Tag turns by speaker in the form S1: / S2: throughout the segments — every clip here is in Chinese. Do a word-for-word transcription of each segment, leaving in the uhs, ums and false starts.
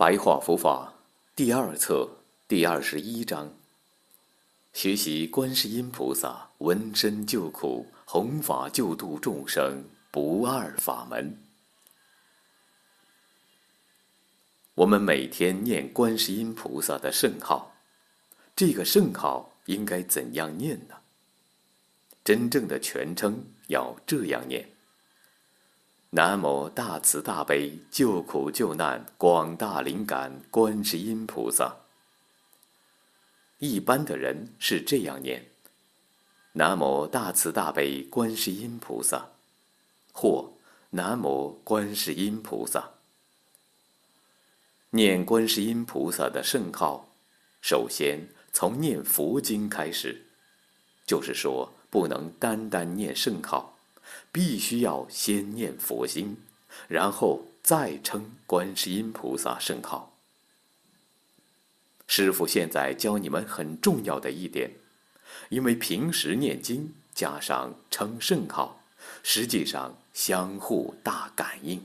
S1: 白话佛法第二册第二十一章，学习观世音菩萨闻声救苦、弘法救度众生不二法门。我们每天念观世音菩萨的圣号，这个圣号应该怎样念呢？真正的全称要这样念：南无大慈大悲救苦救难广大灵感观世音菩萨。一般的人是这样念：南无大慈大悲观世音菩萨，或南无观世音菩萨。念观世音菩萨的圣号，首先从念佛经开始，就是说不能单单念圣号，必须要先念佛经，然后再称观世音菩萨圣号。师父现在教你们很重要的一点，因为平时念经加上称圣号，实际上相互大感应。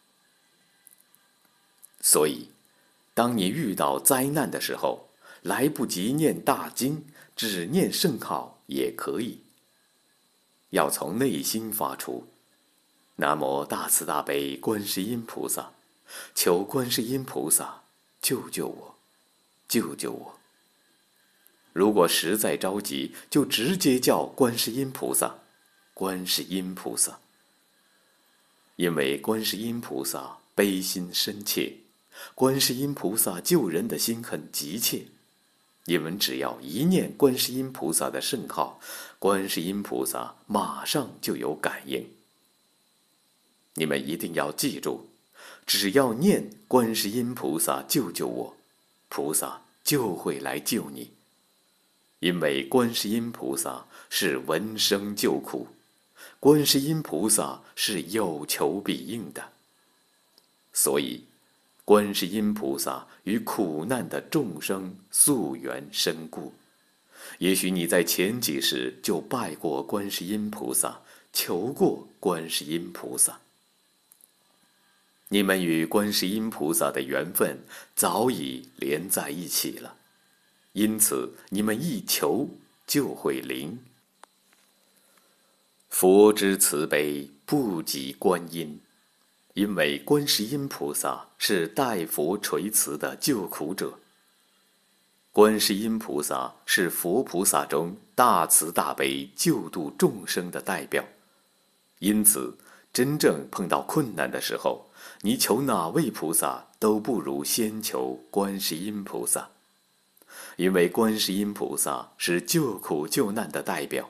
S1: 所以当你遇到灾难的时候，来不及念大经，只念圣号也可以。要从内心发出：南无大慈大悲观世音菩萨，求观世音菩萨救救我，救救我。如果实在着急，就直接叫观世音菩萨，观世音菩萨。因为观世音菩萨悲心深切，观世音菩萨救人的心很急切。你们只要一念观世音菩萨的圣号，观世音菩萨马上就有感应。你们一定要记住，只要念观世音菩萨救救我，菩萨就会来救你。因为观世音菩萨是闻声救苦，观世音菩萨是有求必应的。所以观世音菩萨与苦难的众生溯源深故。也许你在前几世就拜过观世音菩萨，求过观世音菩萨。你们与观世音菩萨的缘分早已连在一起了，因此你们一求就会灵。佛之慈悲不及观音，因为观世音菩萨是代佛垂慈的救苦者。观世音菩萨是佛菩萨中大慈大悲救度众生的代表，因此真正碰到困难的时候，你求哪位菩萨都不如先求观世音菩萨，因为观世音菩萨是救苦救难的代表。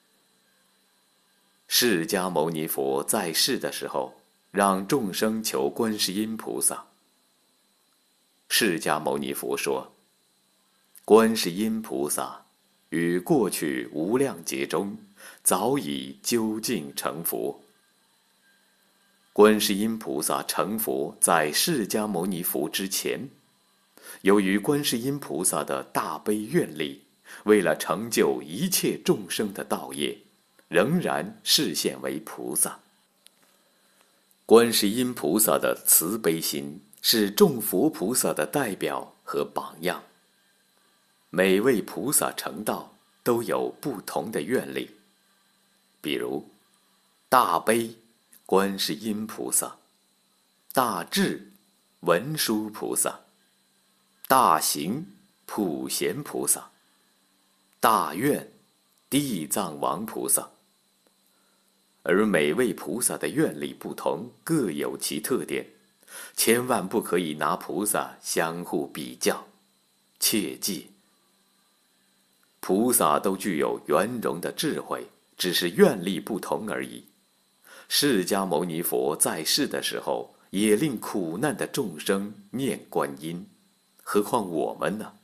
S1: 释迦牟尼佛在世的时候，让众生求观世音菩萨。释迦牟尼佛说：观世音菩萨于过去无量劫中，早已究竟成佛。观世音菩萨成佛在释迦牟尼佛之前，由于观世音菩萨的大悲愿力，为了成就一切众生的道业，仍然示现为菩萨。观世音菩萨的慈悲心是众佛菩萨的代表和榜样。每位菩萨成道都有不同的愿力，比如大悲观世音菩萨，大智文殊菩萨，大行普贤菩萨，大愿地藏王菩萨。而每位菩萨的愿力不同，各有其特点，千万不可以拿菩萨相互比较，切记。菩萨都具有圆融的智慧，只是愿力不同而已。释迦牟尼佛在世的时候，也令苦难的众生念观音，何况我们呢？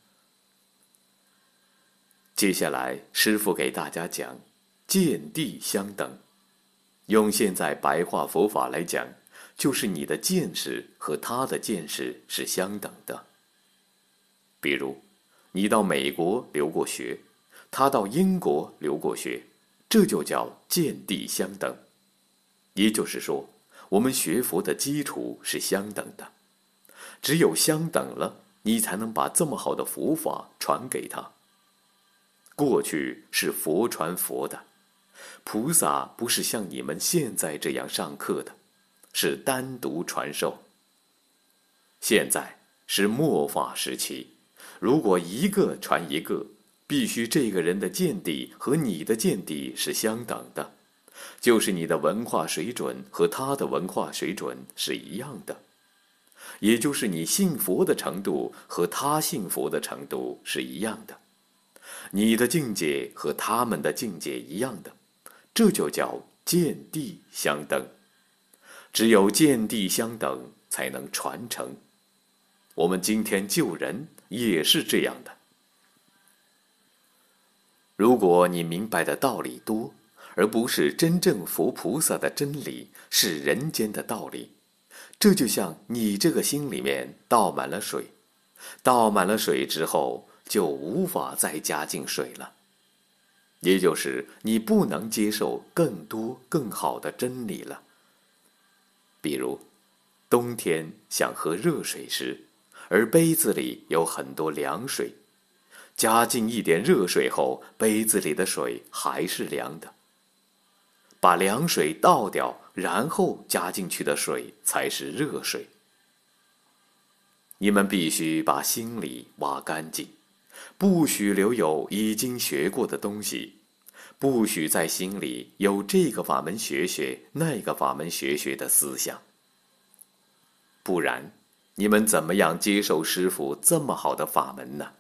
S1: 接下来师父给大家讲见地相等。用现在白话佛法来讲，就是你的见识和他的见识是相等的。比如你到美国留过学，他到英国留过学，这就叫见地相等。也就是说，我们学佛的基础是相等的。 只有相等了，你才能把这么好的佛法传给他。过去是佛传佛的，菩萨不是像你们现在这样上课的，是单独传授。现在是末法时期，如果一个传一个，必须这个人的见地和你的见地是相等的，就是你的文化水准和他的文化水准是一样的，也就是你信佛的程度和他信佛的程度是一样的，你的境界和他们的境界一样的，这就叫见地相等。只有见地相等，才能传承。我们今天救人也是这样的。如果你明白的道理多，而不是真正佛菩萨的真理，是人间的道理，这就像你这个心里面倒满了水，倒满了水之后，就无法再加进水了。也就是你不能接受更多更好的真理了。比如，冬天想喝热水时，而杯子里有很多凉水，加进一点热水后，杯子里的水还是凉的。把凉水倒掉，然后加进去的水才是热水。你们必须把心里挖干净，不许留有已经学过的东西，不许在心里有这个法门学学，那个法门学学的思想。不然，你们怎么样接受师父这么好的法门呢？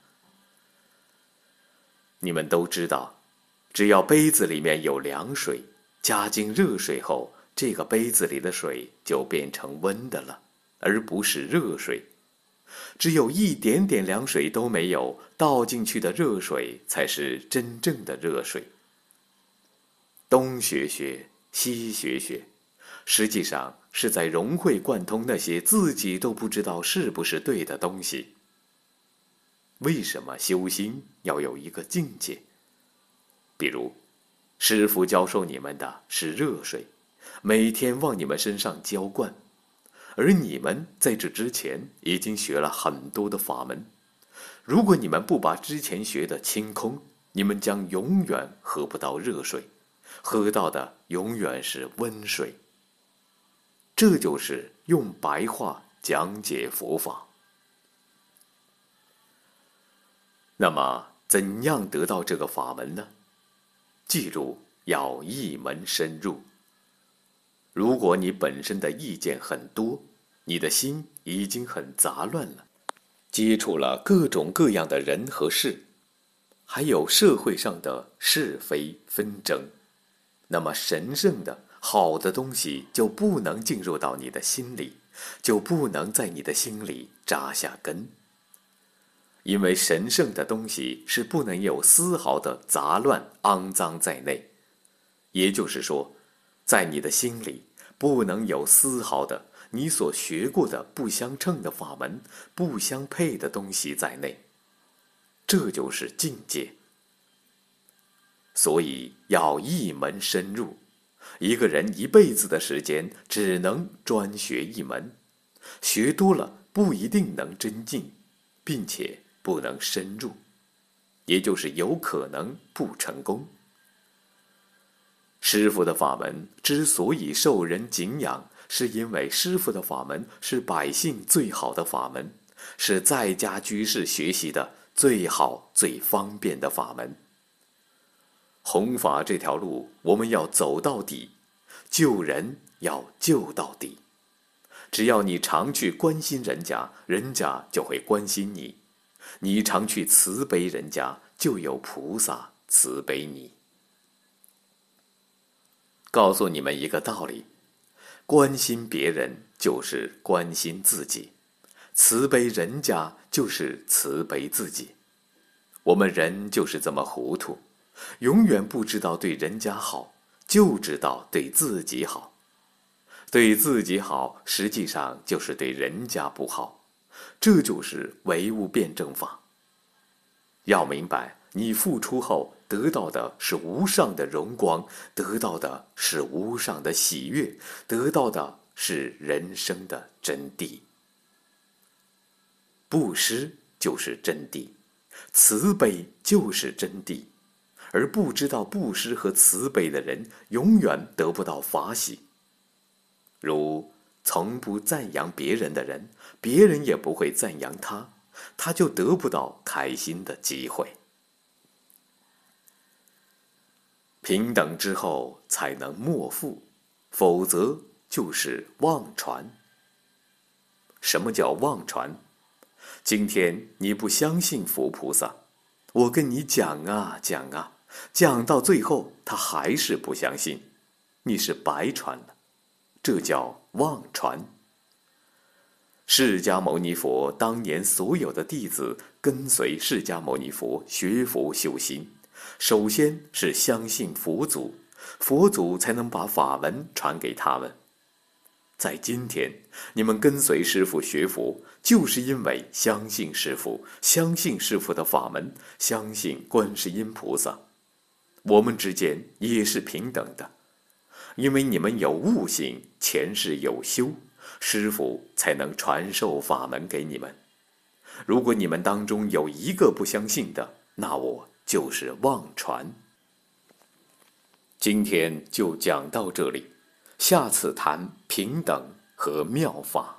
S1: 你们都知道，只要杯子里面有凉水，加进热水后，这个杯子里的水就变成温的了，而不是热水。只有一点点凉水都没有，倒进去的热水才是真正的热水。东学学，西学学，实际上是在融会贯通那些自己都不知道是不是对的东西。为什么修心要有一个境界？比如，师父教授你们的是热水，每天往你们身上浇灌，而你们在这之前已经学了很多的法门。如果你们不把之前学的清空，你们将永远喝不到热水，喝到的永远是温水。这就是用白话讲解佛法。那么，怎样得到这个法门呢？记住，要一门深入。如果你本身的意见很多，你的心已经很杂乱了，接触了各种各样的人和事，还有社会上的是非纷争，那么神圣的好的东西就不能进入到你的心里，就不能在你的心里扎下根。因为神圣的东西是不能有丝毫的杂乱肮脏在内，也就是说，在你的心里不能有丝毫的你所学过的不相称的法门、不相配的东西在内，这就是境界。所以要一门深入，一个人一辈子的时间只能专学一门，学多了不一定能真进，并且不能深入，也就是有可能不成功。师父的法门之所以受人敬仰，是因为师父的法门是百姓最好的法门，是在家居士学习的最好最方便的法门。弘法这条路我们要走到底，救人要救到底。只要你常去关心人家，人家就会关心你；你常去慈悲人家，就有菩萨慈悲你。告诉你们一个道理，关心别人就是关心自己，慈悲人家就是慈悲自己。我们人就是这么糊涂，永远不知道对人家好，就知道对自己好。对自己好，实际上就是对人家不好，这就是唯物辩证法。要明白，你付出后得到的是无上的荣光，得到的是无上的喜悦，得到的是人生的真谛。 布施就是真谛，慈悲就是真谛。而不知道布施和慈悲的人，永远得不到法喜。如从不赞扬别人的人，别人也不会赞扬他，他就得不到开心的机会。平等之后才能莫负，否则就是妄传。什么叫妄传？今天你不相信佛菩萨，我跟你讲啊讲啊，讲到最后他还是不相信，你是白传了，这叫妄传。释迦牟尼佛当年所有的弟子跟随释迦牟尼佛学佛修心，首先是相信佛祖，佛祖才能把法门传给他们。在今天，你们跟随师父学佛，就是因为相信师父，相信师父的法门，相信观世音菩萨。我们之间也是平等的，因为你们有悟性，前世有修，师父才能传授法门给你们。如果你们当中有一个不相信的，那我就是妄传。今天就讲到这里，下次谈平等和妙法。